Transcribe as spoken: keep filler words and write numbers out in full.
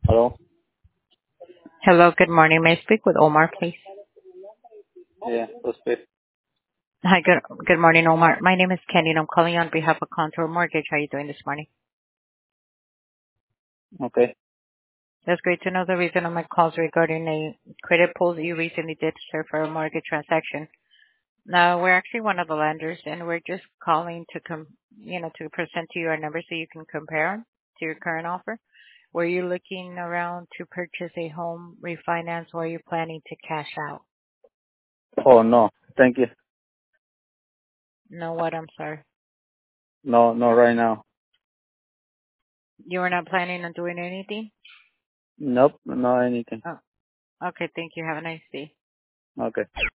Hello? Hello, good morning. May I speak with Omar, please? Yeah, who's this? Hi, good good morning, Omar. My name is Kenny, and I'm calling on behalf of Contour Mortgage. How are you doing this morning? Okay. That's great to know. The reason of my call is regarding a credit pull that you recently did, sir, for a mortgage transaction. Now, we're actually one of the lenders, and we're just calling to com you know, to present to you our numbers so you can compare 'em to your current offer. Were you looking around to purchase a home, refinance, or are you planning to cash out? Oh, no. Thank you. No, what? I'm sorry. No, no, right now. You were not planning on doing anything? Nope, not anything. Oh, okay. Thank you. Have a nice day. Okay.